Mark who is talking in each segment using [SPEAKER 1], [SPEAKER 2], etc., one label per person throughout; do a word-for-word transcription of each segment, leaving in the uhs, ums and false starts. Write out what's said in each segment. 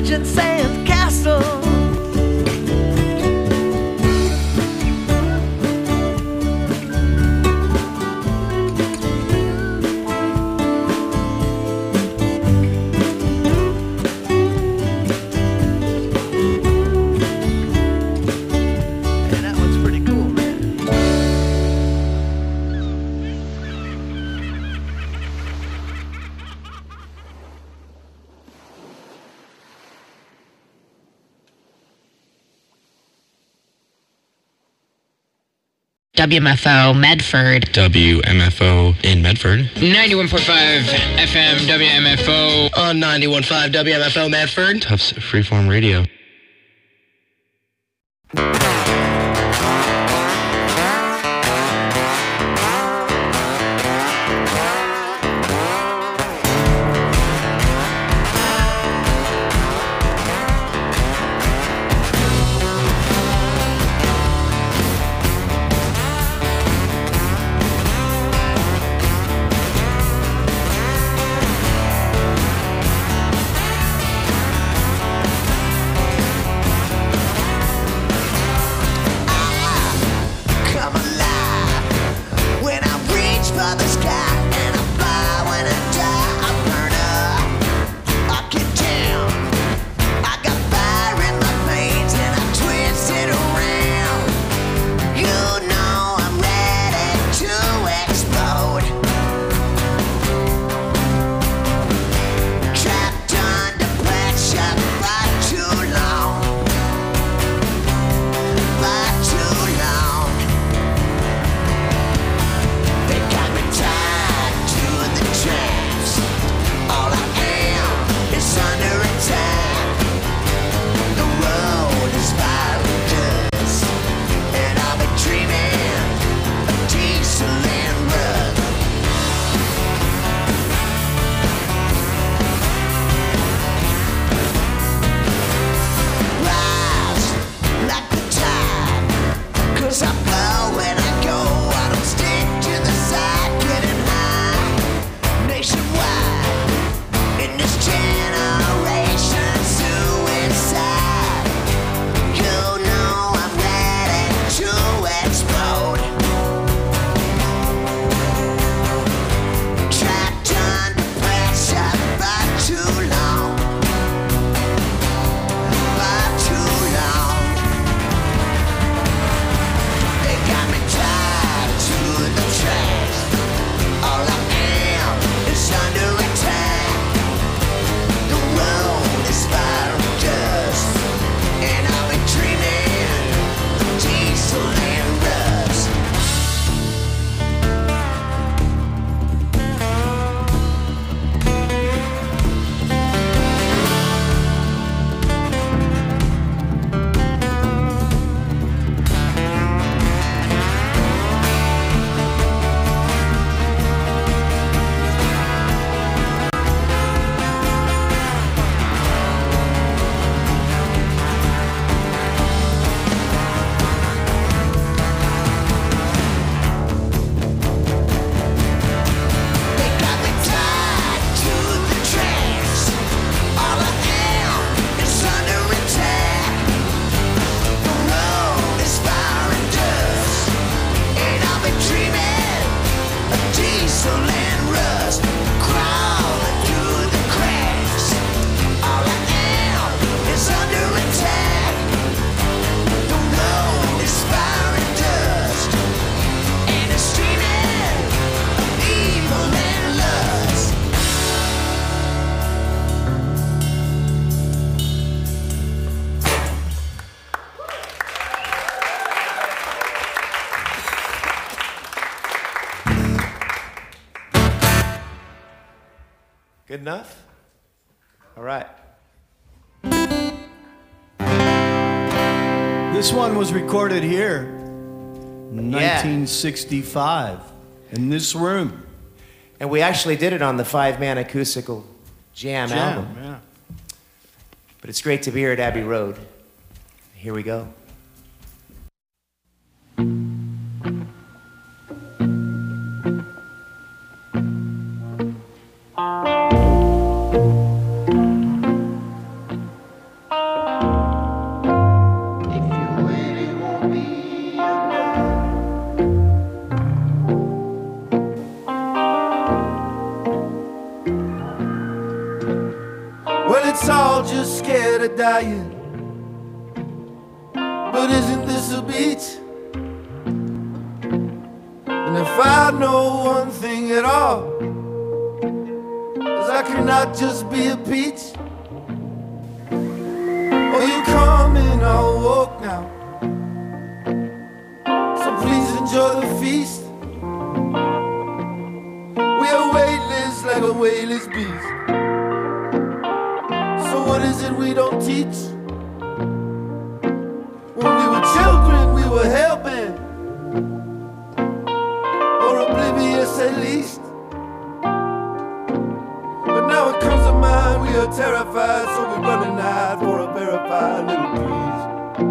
[SPEAKER 1] legend sand castle.
[SPEAKER 2] W M F O Medford.
[SPEAKER 3] W M F O in Medford.
[SPEAKER 4] ninety-one point five F M W M F O.
[SPEAKER 5] On ninety-one point five W M F O Medford.
[SPEAKER 3] Tufts Freeform Radio.
[SPEAKER 6] Good enough? All right.
[SPEAKER 7] This one was recorded here in nineteen sixty-five in this room.
[SPEAKER 6] And we actually did it on the five-man acoustical jam,
[SPEAKER 7] Jam,
[SPEAKER 6] album.
[SPEAKER 7] yeah.
[SPEAKER 6] But it's great to be here at Abbey Road. Here we go.
[SPEAKER 8] all just scared of dying. But isn't this a beach? And if I know one thing at all, is I cannot just be a peach. Oh, you come and I'll walk now. So please enjoy the feast. We are weightless like a weightless beast. So what is it we don't teach? When we were children, we were hell-bent, or oblivious at least. But now it comes to mind, we are terrified, so we're running out for a verified little piece.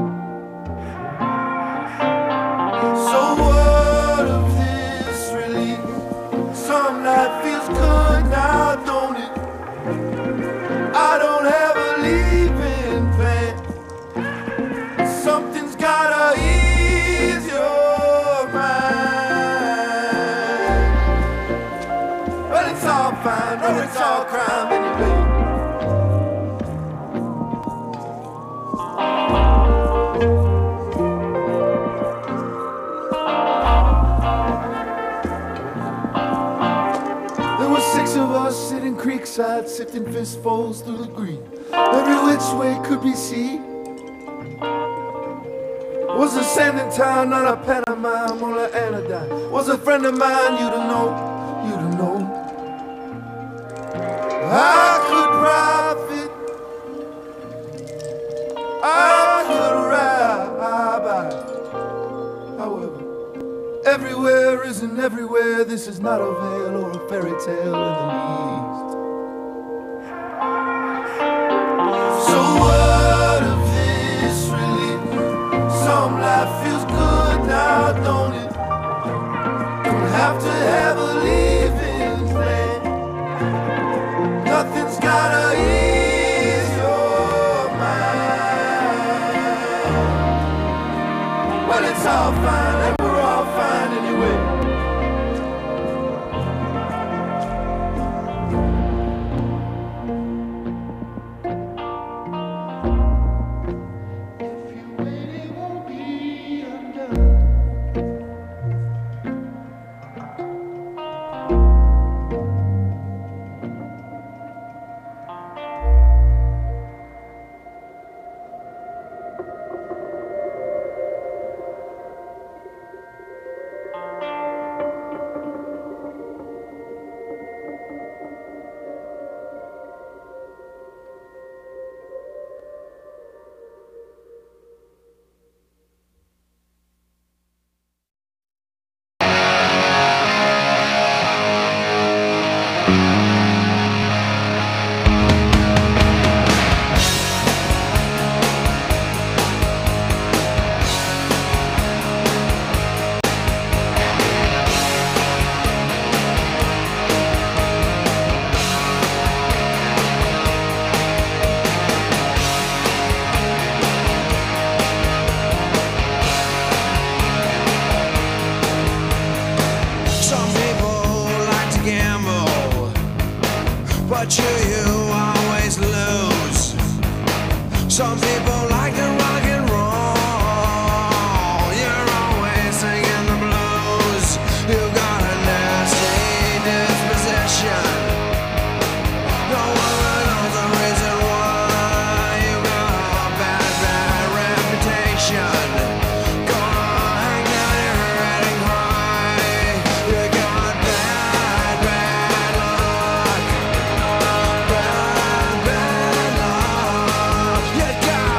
[SPEAKER 8] So what of this relief? Some life feels good now, don't it? I don't have a leaving plan. Something's gotta ease your mind. Well, it's all fine, or it's all crime anyway. There were six of us sitting creekside, sifting fistfuls through the green. Every which way could be seen. Was a sanding town, not a pantomime or an anodyne. Was a friend of mine, you'd have known, you'd have known. I could profit, I could ride. However, everywhere isn't everywhere. This is not a veil or a fairy tale in the East. So what of this relief? Some life feels good now, don't it? Don't have to have a leaving plan. Nothing's gotta ease your mind. Well, it's all fine, and we're all fine anyway.
[SPEAKER 9] but you, you always lose. Some people like to rock and roll, you're always singing the blues. You got a nasty disposition, no one knows the reason why. You got a bad, bad reputation. Gonna hang down your head and cry. You got bad, bad luck. Bad, bad luck. You got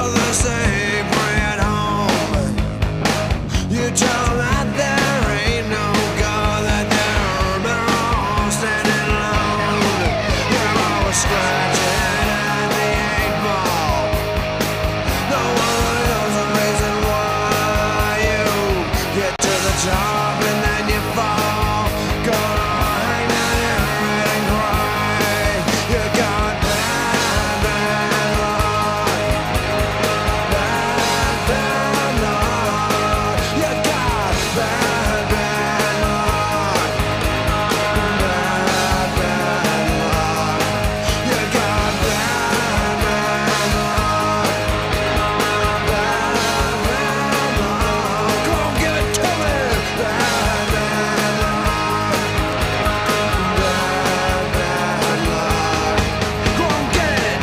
[SPEAKER 9] the same way at home. You tell that there ain't no God, that they're all standing alone. You're always scratching at the eight ball. No one knows the reason why you get to the top and then you fall. Gonna hang down your head and cry. You got bad, bad luck. Bad, bad luck. You got bad, bad luck. Bad, bad luck. You got bad, bad luck. Bad, bad luck. Come on, give it to me. Bad, bad luck. Bad, bad luck. Go on, get it.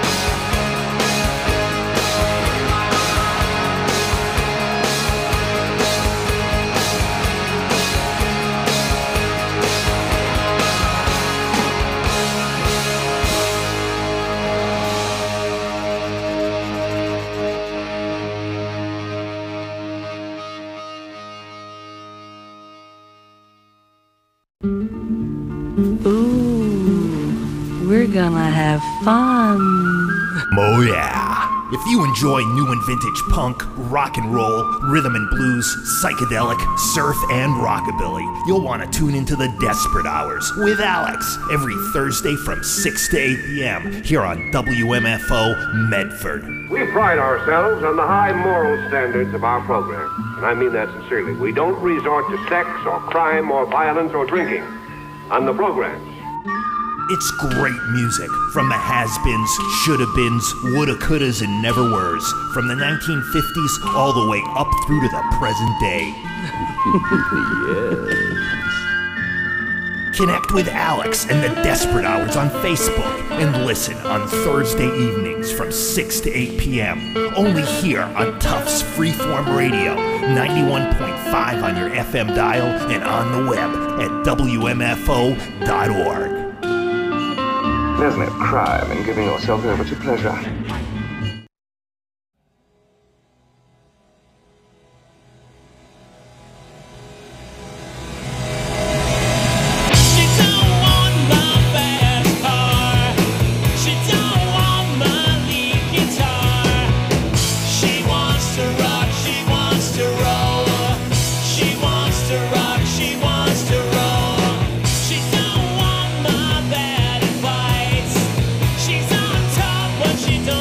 [SPEAKER 1] Ooh, we're gonna have fun.
[SPEAKER 10] Oh yeah. If you enjoy new and vintage punk, rock and roll, rhythm and blues, psychedelic, surf, and rockabilly, you'll want to tune into the Desperate Hours with Alex every Thursday from six to eight p.m. here on W M F O Medford.
[SPEAKER 11] We pride ourselves on the high moral standards of our program, and I mean that sincerely. We don't resort to sex or crime or violence or drinking on the programs.
[SPEAKER 10] It's great music from the has-beens, shoulda-beens, woulda, couldas, and never-weres, from the nineteen fifties all the way up through to the present day. Yes. Connect with Alex and the Desperate Hours on Facebook and listen on Thursday evenings from six to eight p.m. only here on Tufts Freeform Radio, ninety-one point five on your F M dial and on the web at W M F O dot org.
[SPEAKER 12] There's no crime in giving yourself over to pleasure.
[SPEAKER 13] She don't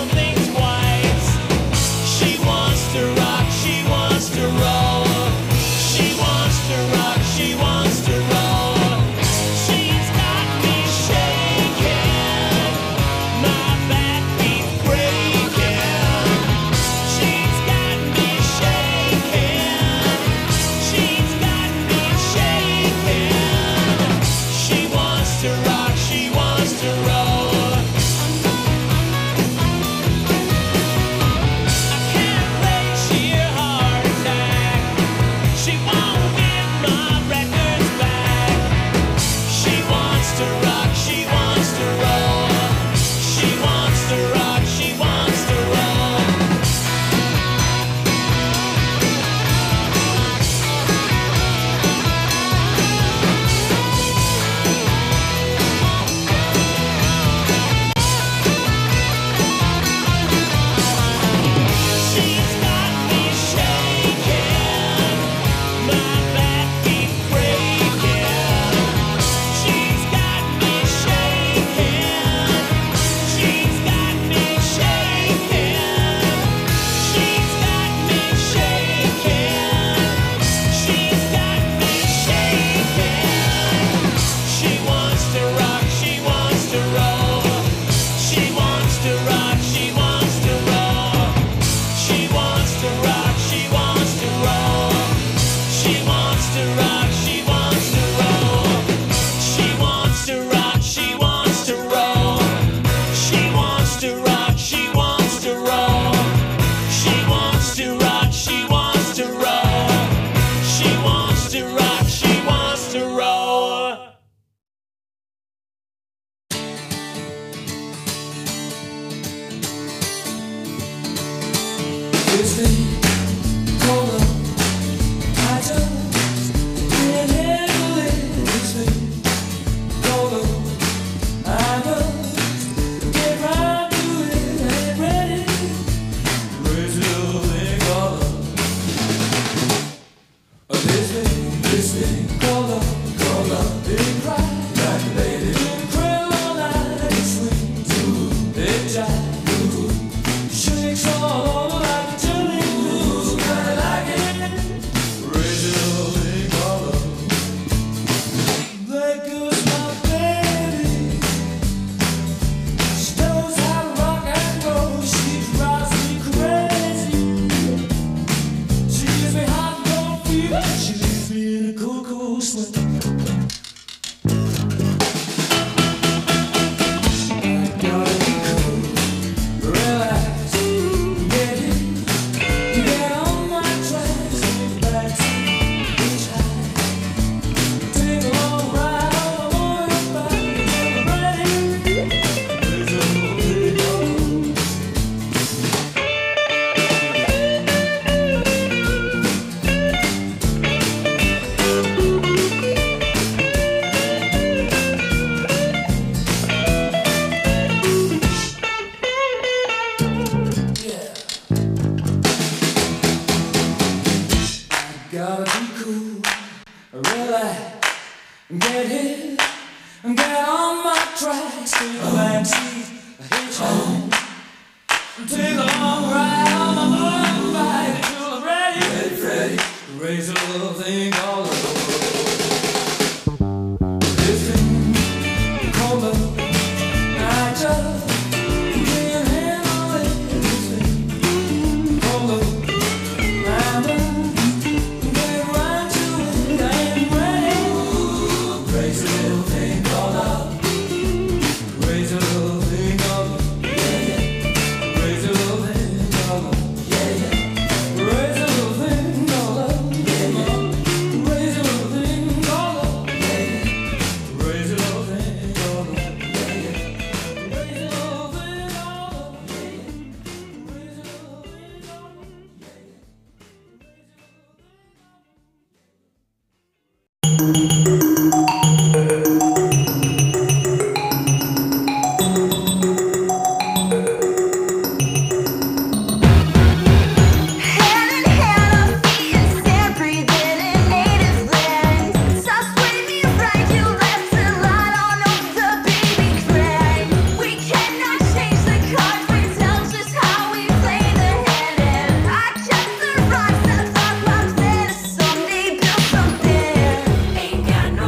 [SPEAKER 13] Ain't got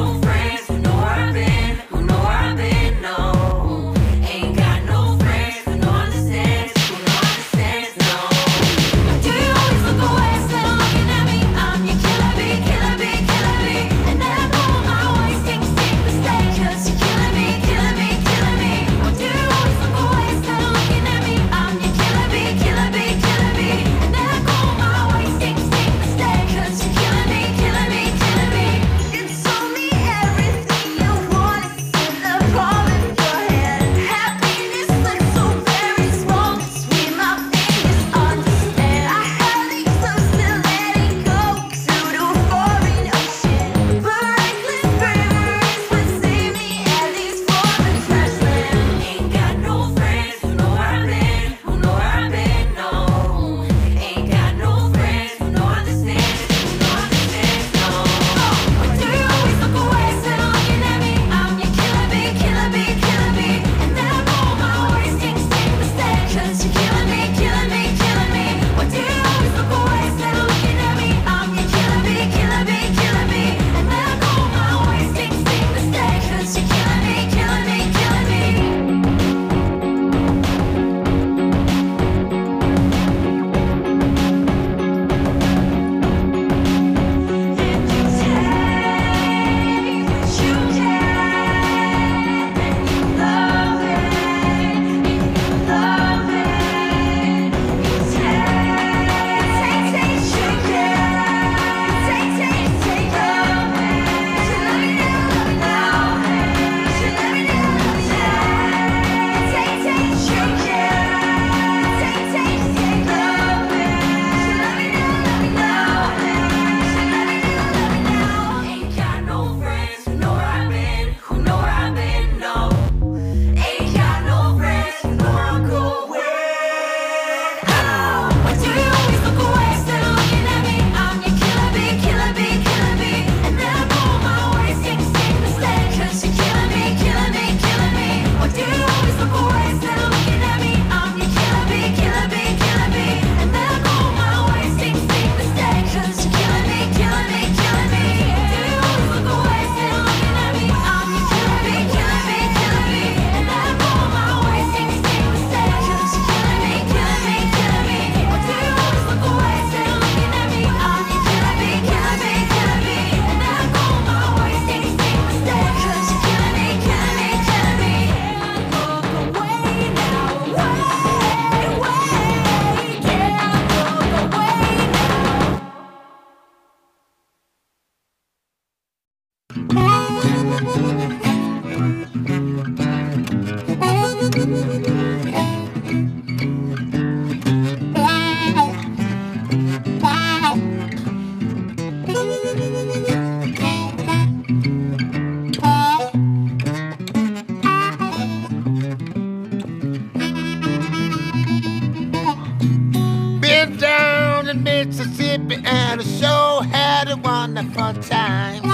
[SPEAKER 13] in Mississippi and I sure had a wonderful time.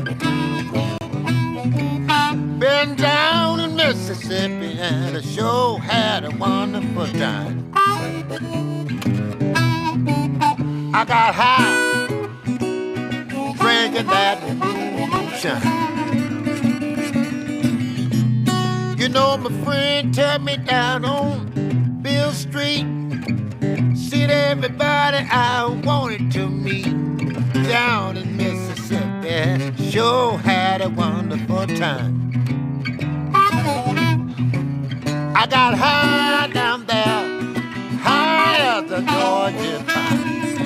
[SPEAKER 13] Been down in Mississippi and I sure had a wonderful time. I got high drinking that moonshine. You know my friend took me down on Bill Street. Seen everybody I wanted to meet down in Mississippi. Sure had a wonderful time. I got high down there, high as the Georgia pine.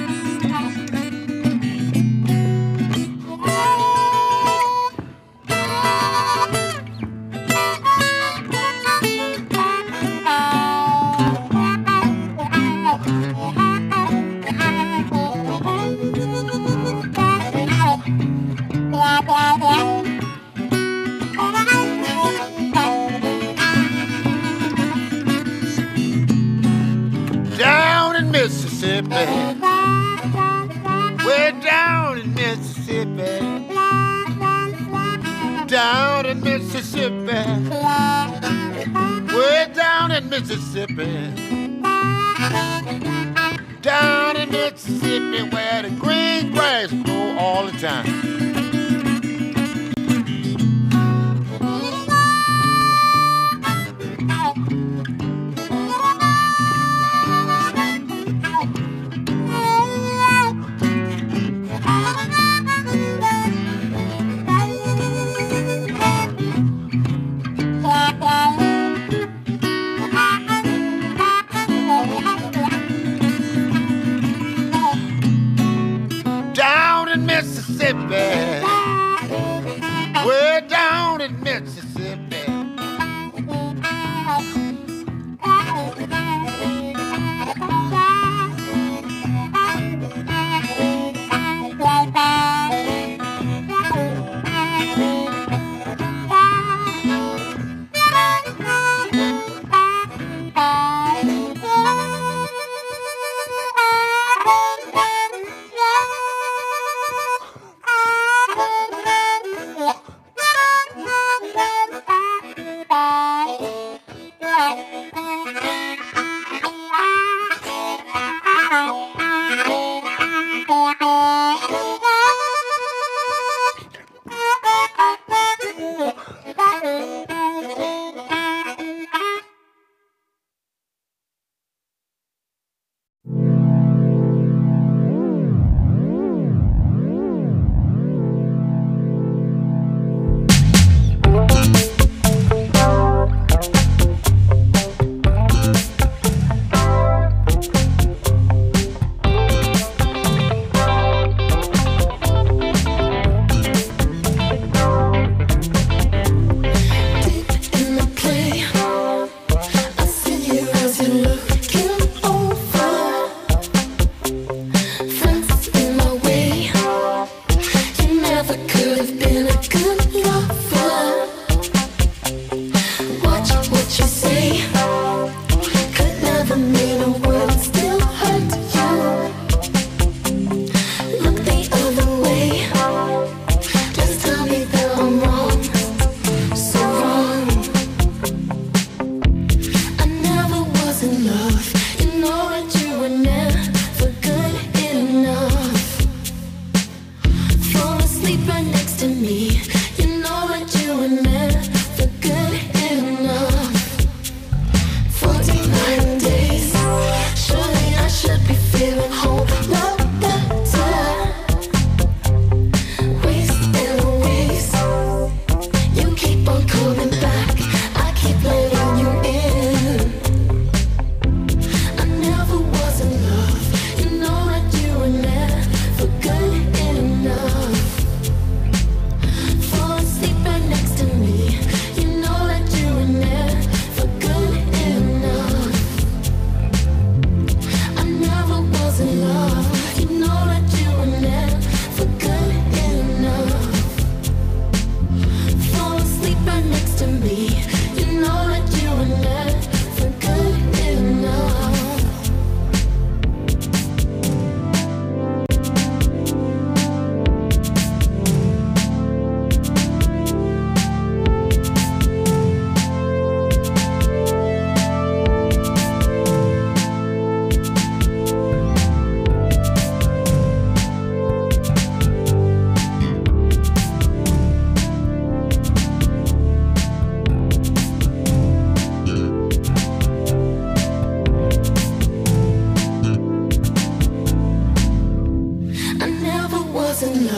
[SPEAKER 13] Down in Mississippi, way down in Mississippi, down in Mississippi, way down in Mississippi, down in Mississippi where the green grass grow all the time. Down in Mississippi, way down in Mississippi.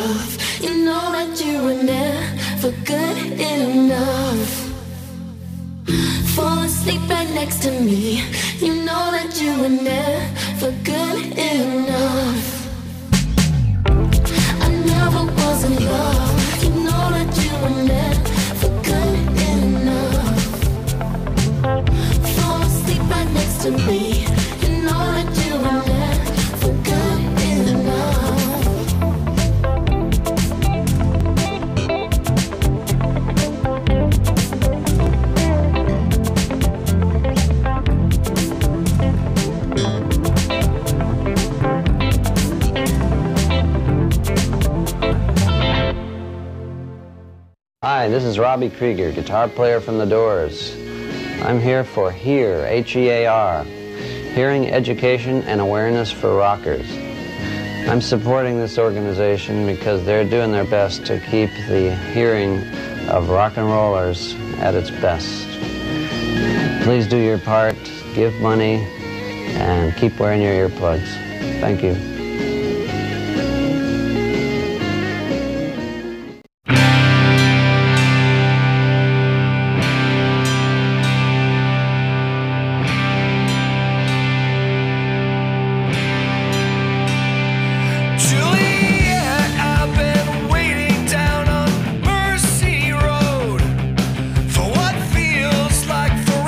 [SPEAKER 14] love. You know that you were never good enough. Fall asleep right next to me. You know that you were never good enough. I never was in love. You know that you were never good enough. Fall asleep right next to me. You know that you were never good enough.
[SPEAKER 15] Hi, this is Robbie Krieger, guitar player from The Doors. I'm here for HEAR, H E A R, Hearing Education and Awareness for Rockers. I'm supporting this organization because they're doing their best to keep the hearing of rock and rollers at its best. Please do your part, give money, and keep wearing your earplugs. Thank you.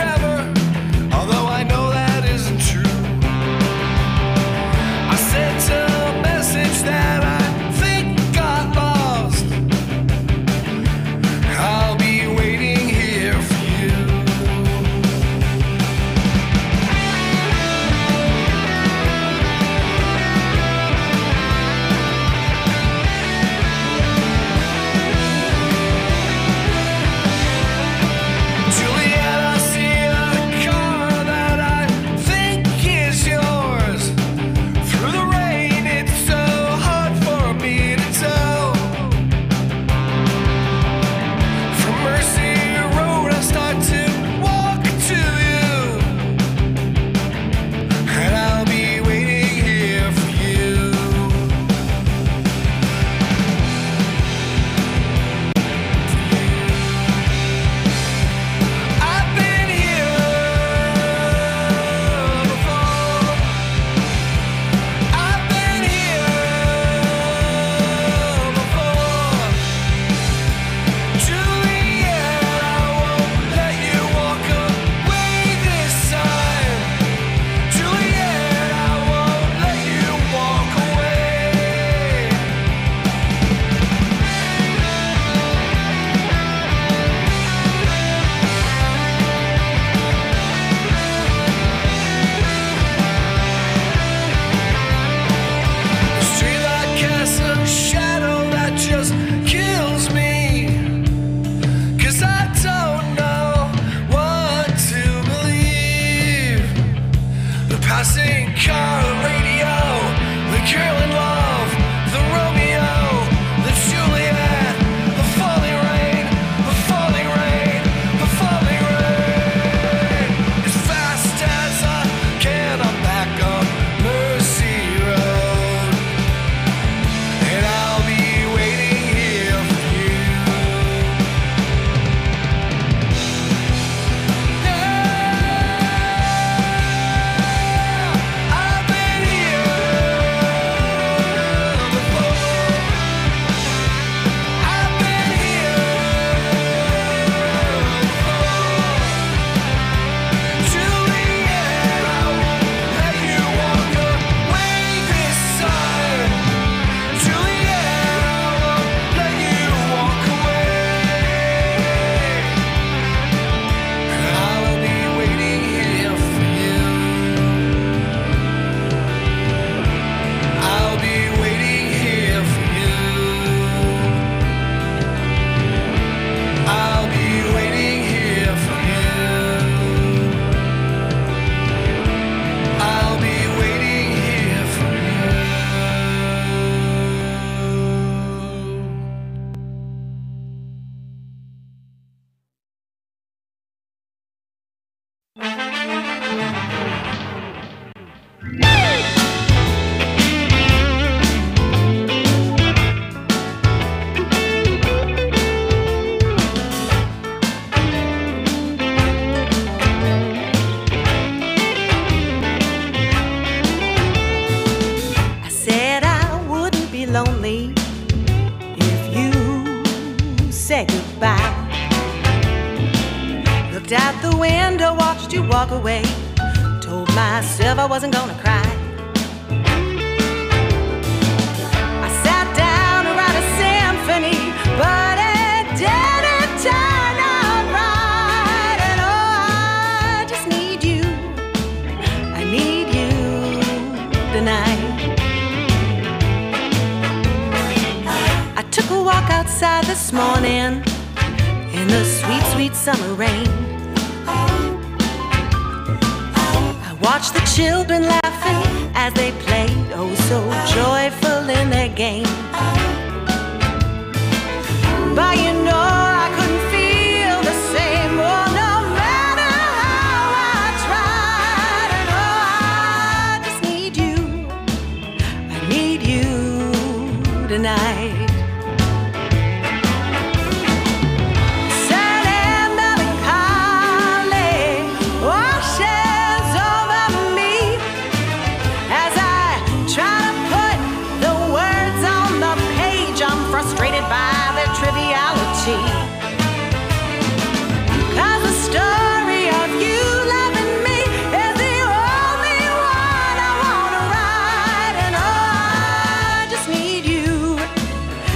[SPEAKER 9] Although I know that isn't true, I said to
[SPEAKER 16] you walk away. Told myself I wasn't gonna cry. I sat down to write a symphony, but it didn't turn out right. And oh, I just need you. I need you tonight. I took a walk outside this morning in the sweet, sweet summer rain. I watched the children laughing as they played, oh so joyful in their game. But you know I couldn't feel the same, oh no matter how I tried. And oh, I just need you, I need you tonight. Cause the story of you loving me is the only one I wanna write. And oh, I just need you,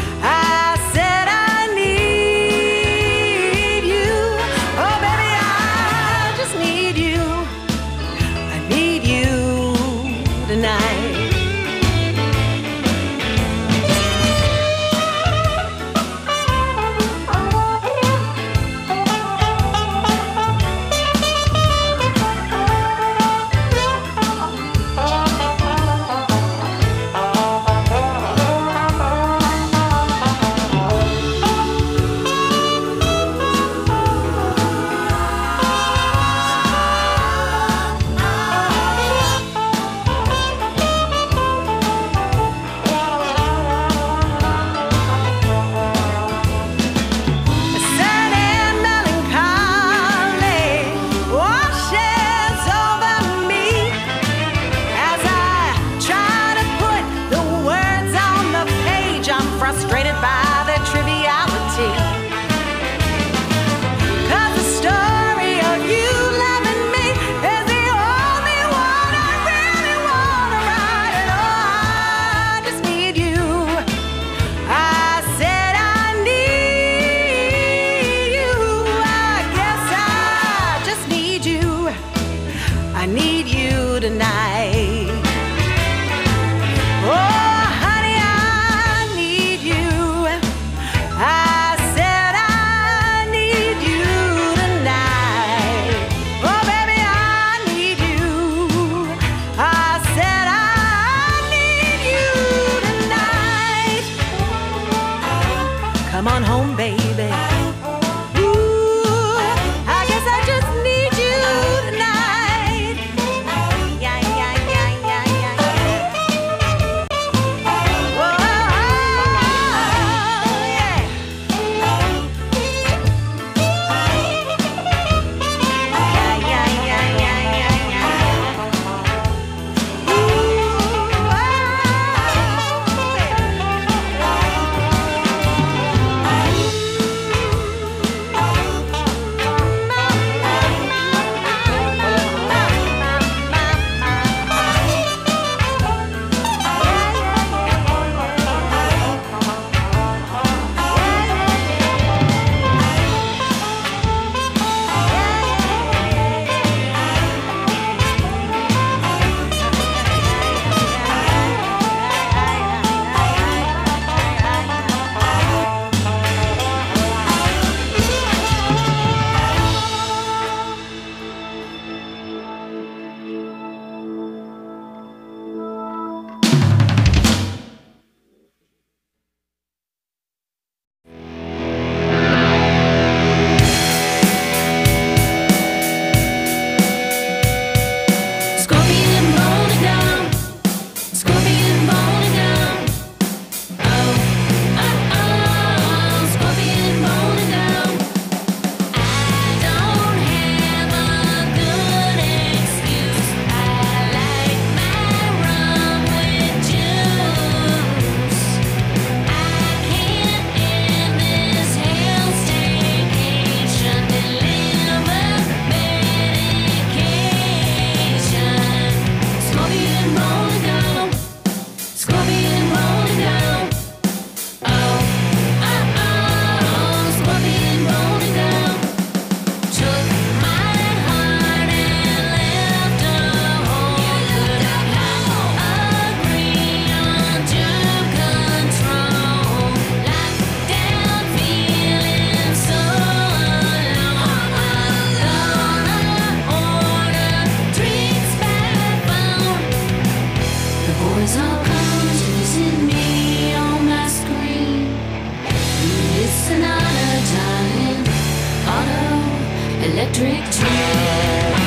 [SPEAKER 14] Don't come to visit me on my screen. It's an honor, darling. Auto electric train.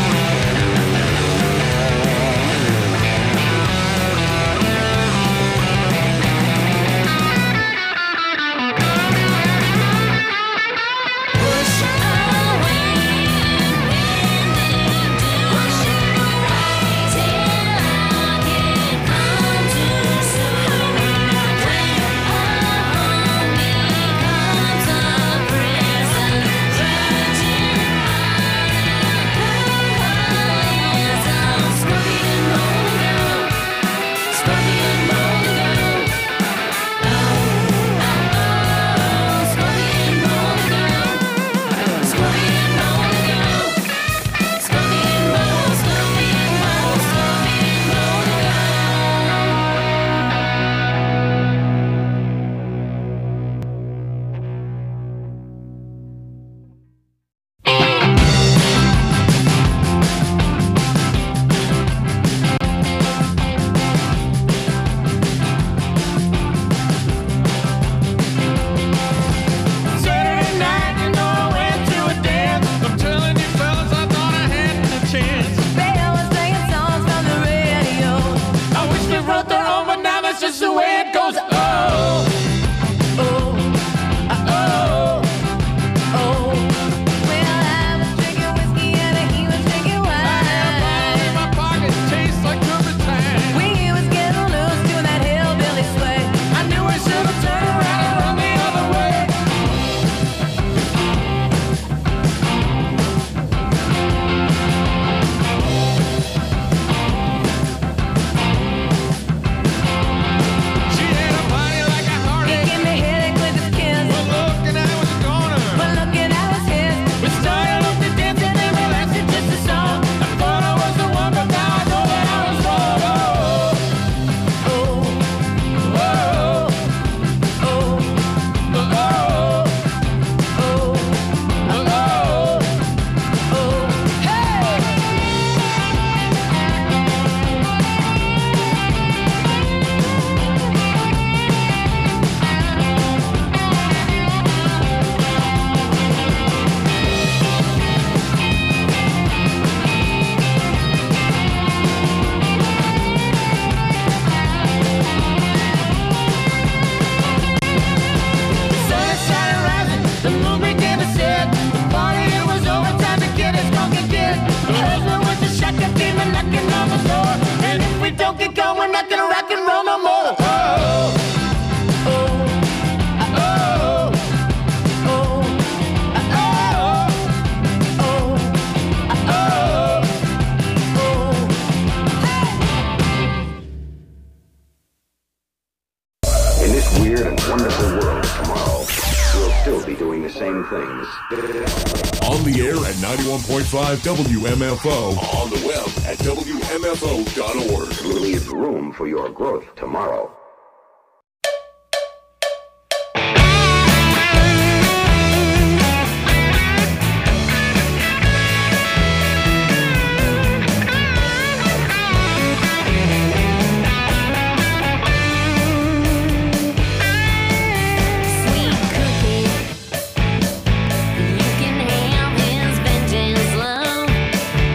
[SPEAKER 17] On the air at ninety-one point five W M F O. On the web at W M F O dot org.
[SPEAKER 11] Leave room for your growth tomorrow.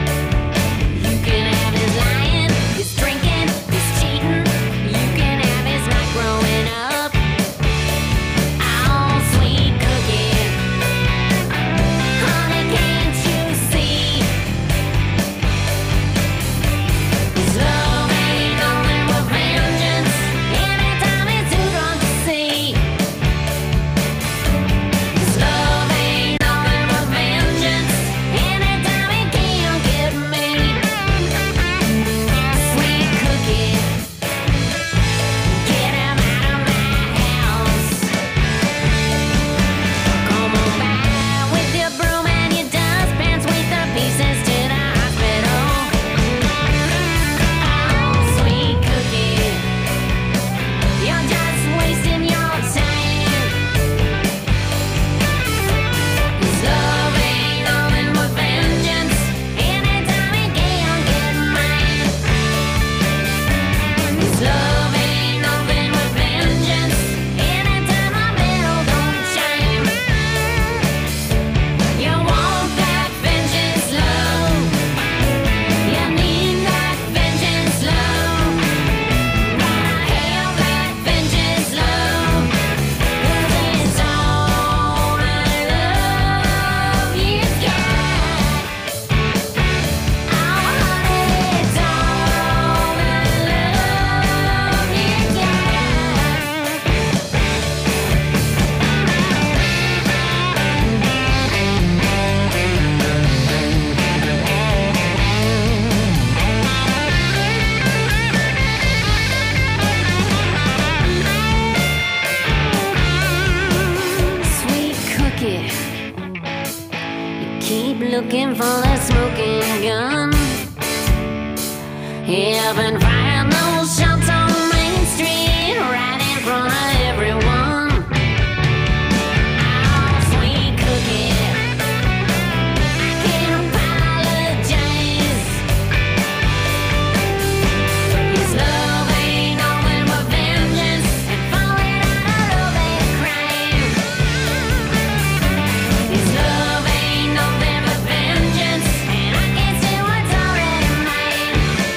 [SPEAKER 14] You can have his lying, his drinking, his cheating. You can have looking for a smoking gun. Yeah, been firing those shots on Main Street, right in front of everyone. Oh, sweet cookie, I can't apologize. His love ain't nothing but vengeance and falling out of love and crime. His love ain't nothing but vengeance, and I can't see what's already mine.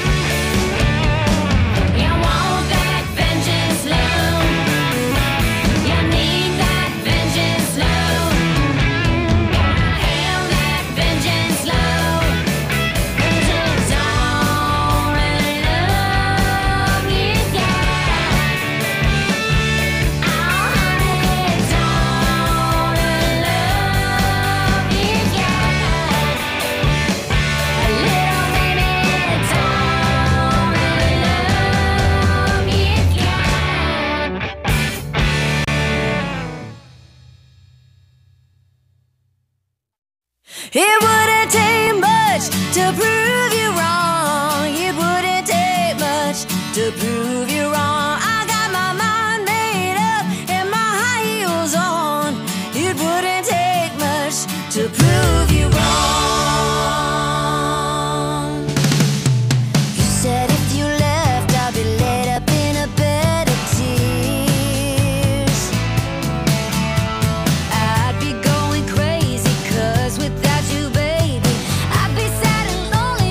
[SPEAKER 14] You want that vengeance love, you need that vengeance love, gotta have that vengeance love, 'cause it's all in love you got. Oh honey, it's all in love you got. A little baby, it's all in love you got.
[SPEAKER 16] It wouldn't take much to prove you wrong. It wouldn't take much to prove you wrong. I got my mind made up and my high heels on. It wouldn't take much to prove you wrong. You said if you left, I'd be laid up in a bed of tears. I'd be going crazy, 'cause without you, baby, I'd be sad and lonely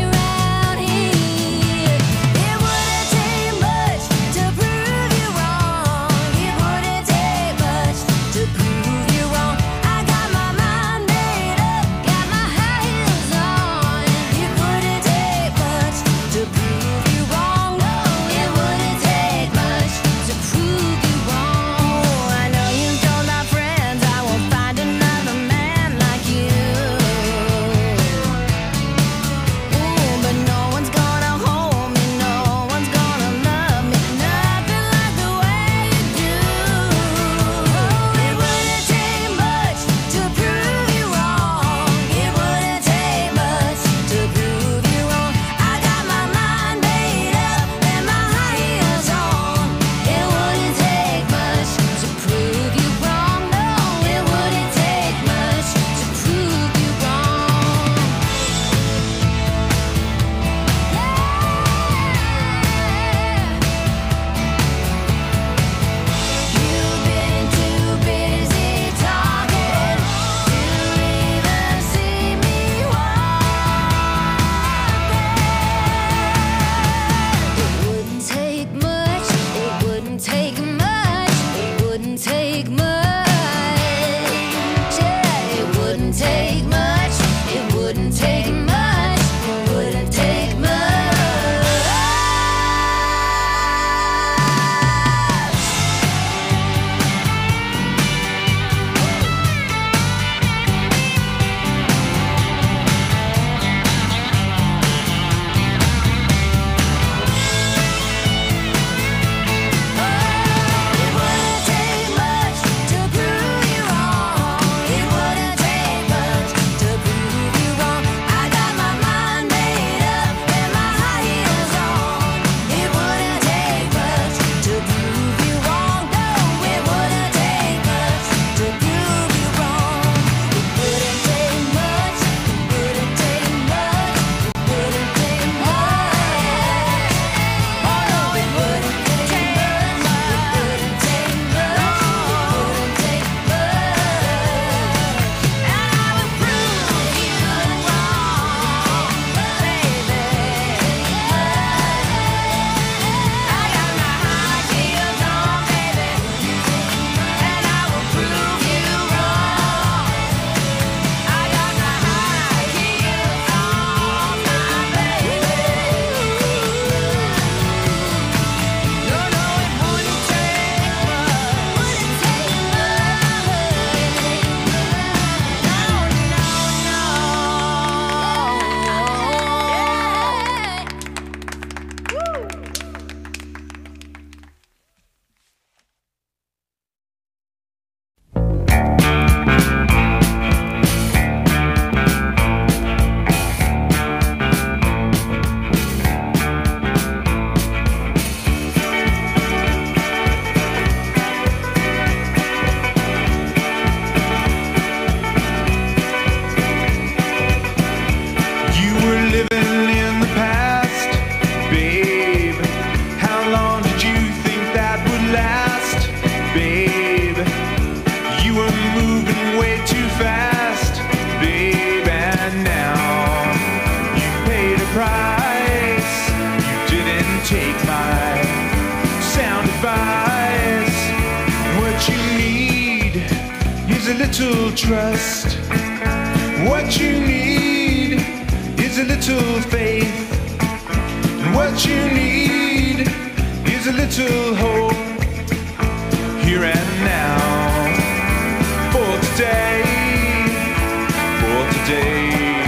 [SPEAKER 8] advice. What you need is a little trust. What you need is a little faith. What you need is a little hope. Here and now. For today. For today.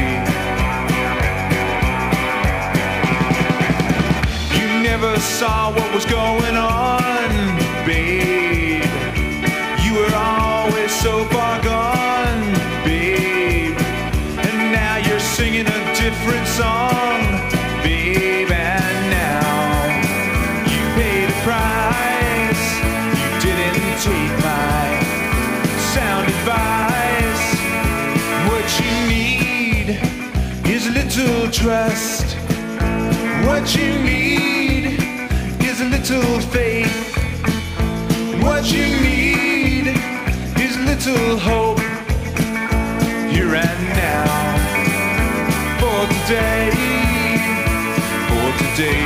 [SPEAKER 8] Never saw what was going on, babe. You were always so far gone, babe. And now you're singing a different song, babe. And now you paid a price. You didn't take my sound advice. What you need is a little trust. What you need is a little faith. What you need is a little hope. Here and now. For today. For today.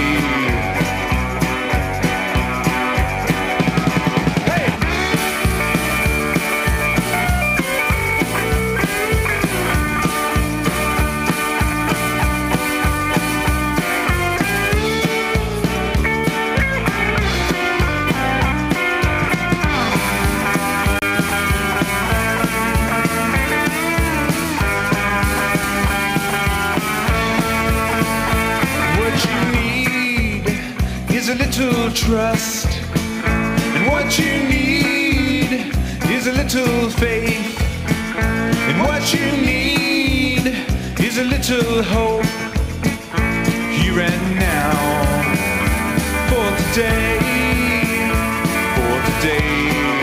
[SPEAKER 8] A little trust, and what you need is a little faith, and what you need is a little hope. Here and now. For today. For today.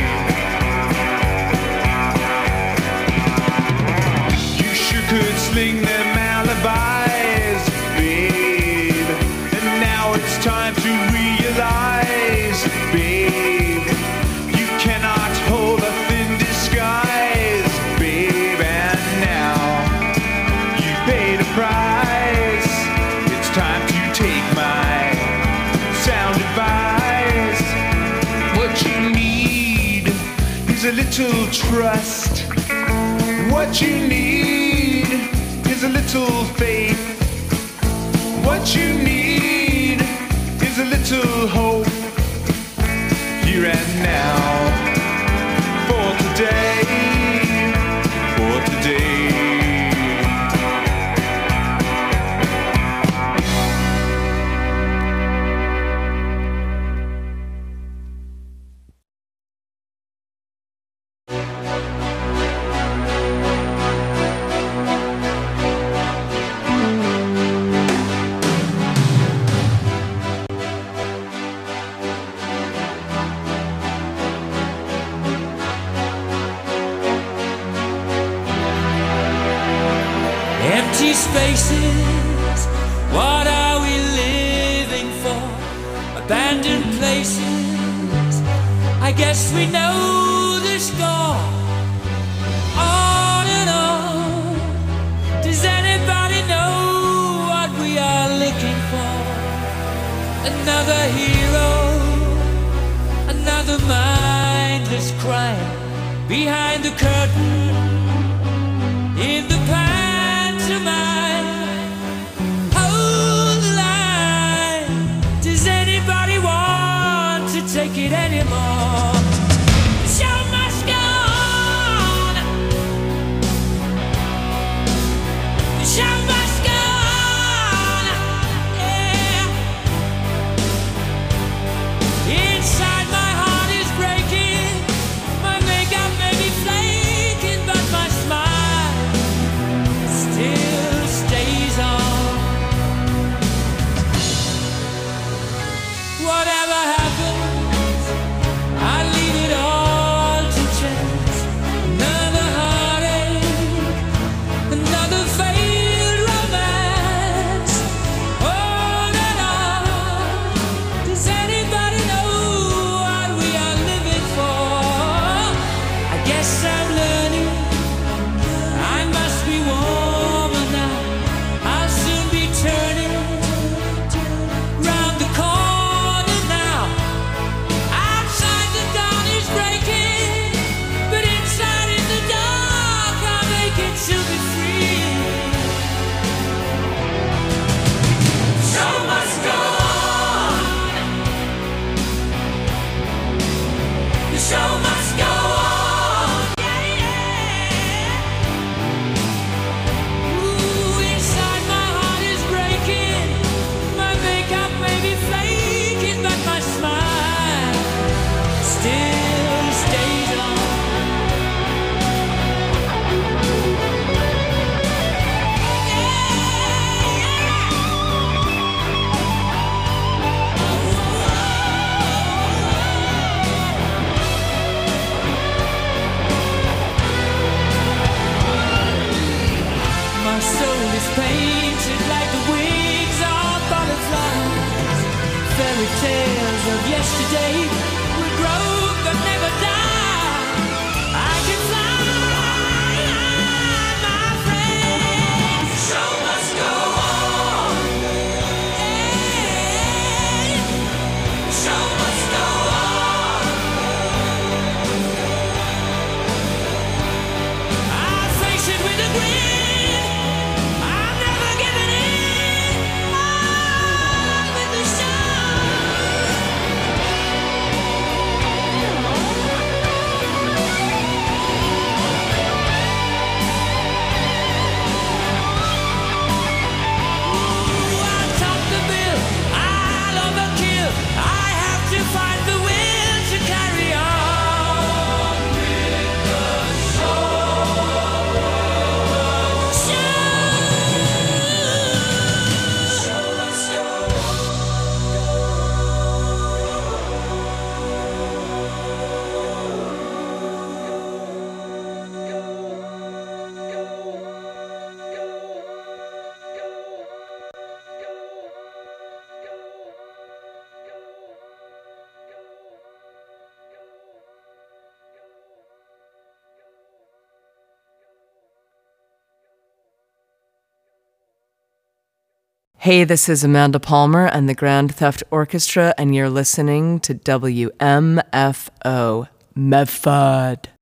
[SPEAKER 8] You sure could sling them alibis, babe. And now it's time to realize, babe, you cannot hold a thin disguise, babe. And now you paid a price. It's time to take my sound advice. What you need is a little trust. What you need is a little faith. What you need is a little hope. Here and now. For today. For today.
[SPEAKER 18] Empty spaces, what are we living for? Abandoned places, I guess we know the score. On and on, does anybody know what we are looking for? Another hero, another mindless crime. Behind the curtain, in the past. Hold the line. Does anybody want to take it anymore? The show must go on. The show must go on. Yeah. Inside my heart is breaking. My makeup may be flaking, but my smile still stays on. Whatever happens, I The show must go on. Ooh, inside my heart is breaking. My makeup may be flaking, but my smile still stays on. My soul is painted like the wings of butterflies. Fairy tales of yesterday will grow but never die. I can fly, my friend. The show must go on. Hey, the show must go on. I face it with a grin. Find the will to carry on with the show. Show must go
[SPEAKER 1] Hey, this is Amanda Palmer and the Grand Theft Orchestra, and you're listening to W M F O Medford.